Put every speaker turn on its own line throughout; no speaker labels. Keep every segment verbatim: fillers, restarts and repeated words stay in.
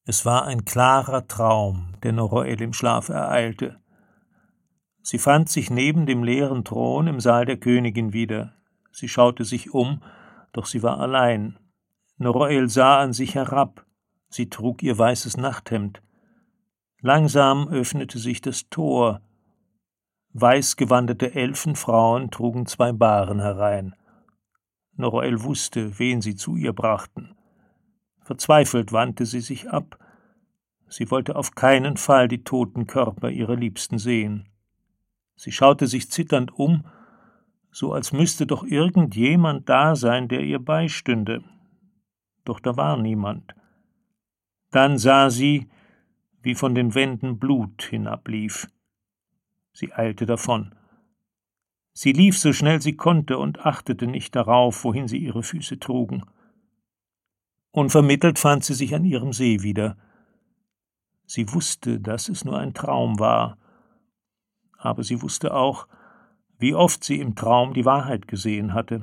Es war ein klarer Traum, der Norael im Schlaf ereilte. Sie fand sich neben dem leeren Thron im Saal der Königin wieder. Sie schaute sich um, doch sie war allein. Norael sah an sich herab. Sie trug ihr weißes Nachthemd. Langsam öffnete sich das Tor. Weißgewandete Elfenfrauen trugen zwei Bahren herein. Norael wusste, wen sie zu ihr brachten. Verzweifelt wandte sie sich ab. Sie wollte auf keinen Fall die toten Körper ihrer Liebsten sehen. Sie schaute sich zitternd um, so als müsste doch irgendjemand da sein, der ihr beistünde. Doch da war niemand. Dann sah sie, wie von den Wänden Blut hinablief. Sie eilte davon. Sie lief so schnell sie konnte und achtete nicht darauf, wohin sie ihre Füße trugen. Unvermittelt fand sie sich an ihrem See wieder. Sie wusste, dass es nur ein Traum war, aber sie wusste auch, wie oft sie im Traum die Wahrheit gesehen hatte.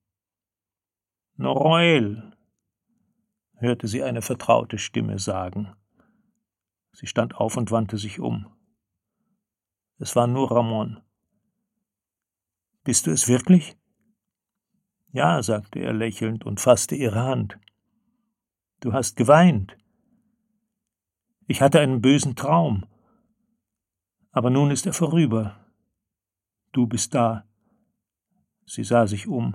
»Norael«, hörte sie eine vertraute Stimme sagen. Sie stand auf und wandte sich um. Es war nur Ramon. »Bist du es wirklich?« »Ja«, sagte er lächelnd und fasste ihre Hand. »Du hast geweint.« »Ich hatte einen bösen Traum. Aber nun ist er vorüber. Du bist da.« Sie sah sich um.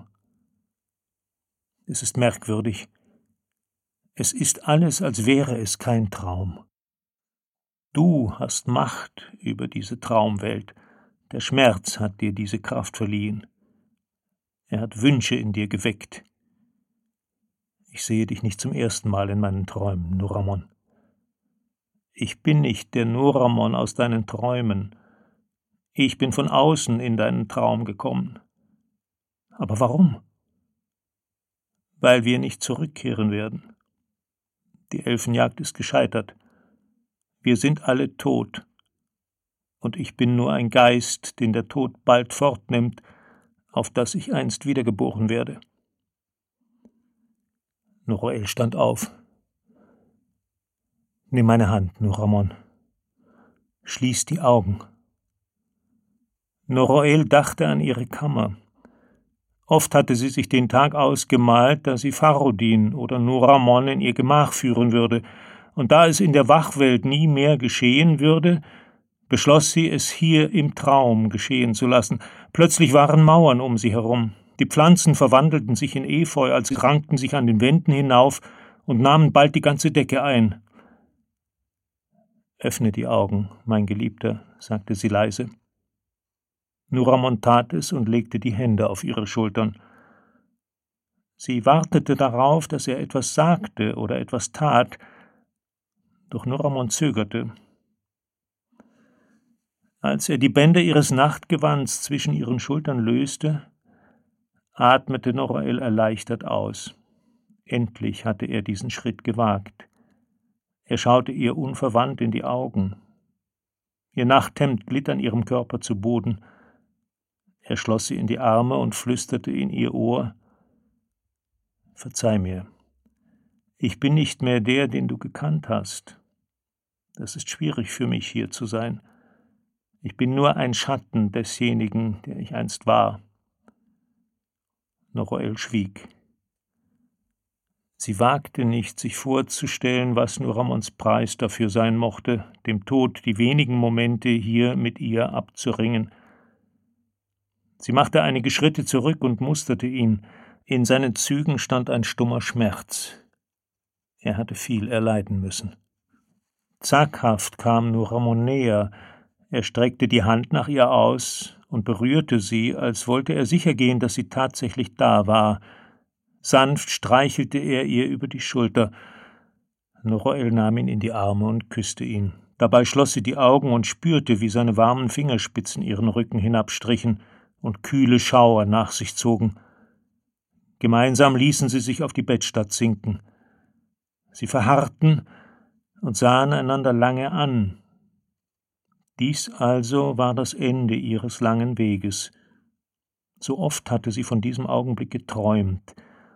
Es ist merkwürdig. Es ist alles, als wäre es kein Traum. Du hast Macht über diese Traumwelt. Der Schmerz hat dir diese Kraft verliehen. Er hat Wünsche in dir geweckt. Ich sehe dich nicht zum ersten Mal in meinen Träumen, Noramon. Ich bin nicht der Noramon aus deinen Träumen. Ich bin von außen in deinen Traum gekommen. Aber warum? Weil wir nicht zurückkehren werden. Die Elfenjagd ist gescheitert. Wir sind alle tot. Und ich bin nur ein Geist, den der Tod bald fortnimmt, auf das ich einst wiedergeboren werde. Norael stand auf. »Nimm meine Hand, Noramon. Schließ die Augen.« Norael dachte an ihre Kammer. Oft hatte sie sich den Tag ausgemalt, da sie Farodin oder Noramon in ihr Gemach führen würde, und da es in der Wachwelt nie mehr geschehen würde, beschloss sie, es hier im Traum geschehen zu lassen. Plötzlich waren Mauern um sie herum. Die Pflanzen verwandelten sich in Efeu, als sie rankten sich an den Wänden hinauf und nahmen bald die ganze Decke ein. »Öffne die Augen, mein Geliebter«, sagte sie leise. Noramon tat es und legte die Hände auf ihre Schultern. Sie wartete darauf, dass er etwas sagte oder etwas tat, doch Noramon zögerte. Als er die Bänder ihres Nachtgewands zwischen ihren Schultern löste, atmete Norael erleichtert aus. Endlich hatte er diesen Schritt gewagt. Er schaute ihr unverwandt in die Augen. Ihr Nachthemd glitt an ihrem Körper zu Boden. Er schloss sie in die Arme und flüsterte in ihr Ohr: »Verzeih mir. Ich bin nicht mehr der, den du gekannt hast. Das ist schwierig für mich, hier zu sein. Ich bin nur ein Schatten desjenigen, der ich einst war.« Norael schwieg. Sie wagte nicht, sich vorzustellen, was Noramons Preis dafür sein mochte, dem Tod die wenigen Momente hier mit ihr abzuringen. Sie machte einige Schritte zurück und musterte ihn. In seinen Zügen stand ein stummer Schmerz. Er hatte viel erleiden müssen. Zaghaft kam Noramon näher. Er streckte die Hand nach ihr aus und berührte sie, als wollte er sicher gehen, dass sie tatsächlich da war. Sanft streichelte er ihr über die Schulter. Norael nahm ihn in die Arme und küsste ihn. Dabei schloss sie die Augen und spürte, wie seine warmen Fingerspitzen ihren Rücken hinabstrichen und kühle Schauer nach sich zogen. Gemeinsam ließen sie sich auf die Bettstatt sinken. Sie verharrten und sahen einander lange an. Dies also war das Ende ihres langen Weges. So oft hatte sie von diesem Augenblick geträumt,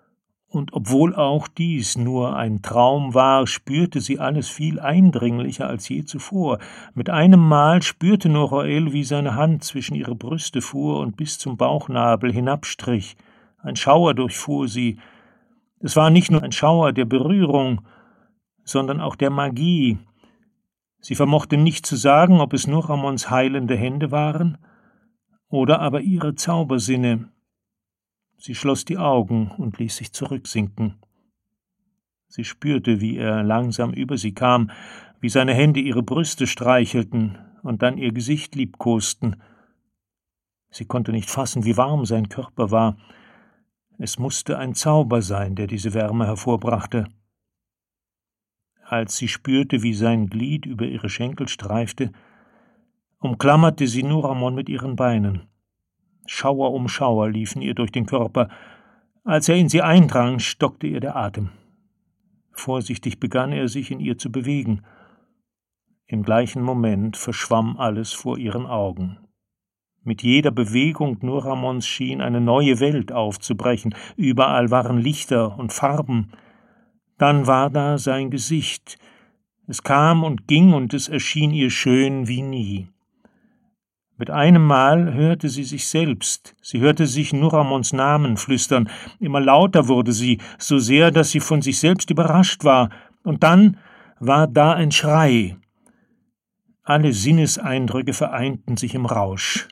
Und obwohl auch dies nur ein Traum war, spürte sie alles viel eindringlicher als je zuvor. Mit einem Mal spürte Norael, wie seine Hand zwischen ihre Brüste fuhr und bis zum Bauchnabel hinabstrich. Ein Schauer durchfuhr sie. Es war nicht nur ein Schauer der Berührung, sondern auch der Magie. Sie vermochte nicht zu sagen, ob es Noramons heilende Hände waren oder aber ihre Zaubersinne. Sie schloss die Augen und ließ sich zurücksinken. Sie spürte, wie er langsam über sie kam, wie seine Hände ihre Brüste streichelten und dann ihr Gesicht liebkosten. Sie konnte nicht fassen, wie warm sein Körper war. Es musste ein Zauber sein, der diese Wärme hervorbrachte. Als sie spürte, wie sein Glied über ihre Schenkel streifte, umklammerte sie Noramon mit ihren Beinen. Schauer um Schauer liefen ihr durch den Körper. Als er in sie eindrang, stockte ihr der Atem. Vorsichtig begann er, sich in ihr zu bewegen. Im gleichen Moment verschwamm alles vor ihren Augen. Mit jeder Bewegung Noramons schien eine neue Welt aufzubrechen. Überall waren Lichter und Farben. Dann war da sein Gesicht. Es kam und ging, und es erschien ihr schön wie nie. Mit einem Mal hörte sie sich selbst, sie hörte sich Noramons Namen flüstern, immer lauter wurde sie, so sehr, dass sie von sich selbst überrascht war, und dann war da ein Schrei. Alle Sinneseindrücke vereinten sich im Rausch.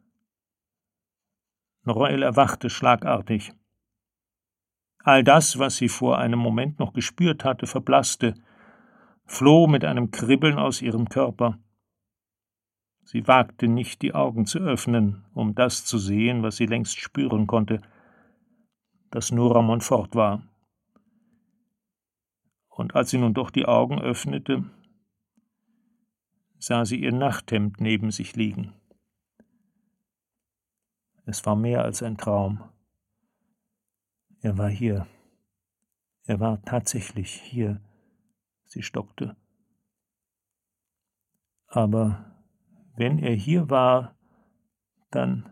Norael erwachte schlagartig. All das, was sie vor einem Moment noch gespürt hatte, verblasste, floh mit einem Kribbeln aus ihrem Körper. Sie wagte nicht, die Augen zu öffnen, um das zu sehen, was sie längst spüren konnte, dass Noramon fort war. Und als sie nun doch die Augen öffnete, sah sie ihr Nachthemd neben sich liegen. Es war mehr als ein Traum. Er war hier. Er war tatsächlich hier. Sie stockte. Aber wenn er hier war, dann...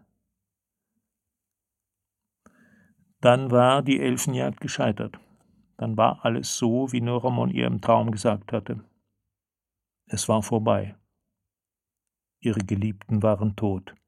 Dann war die Elfenjagd gescheitert. Dann war alles so, wie Noramon ihr im Traum gesagt hatte. Es war vorbei. Ihre Geliebten waren tot.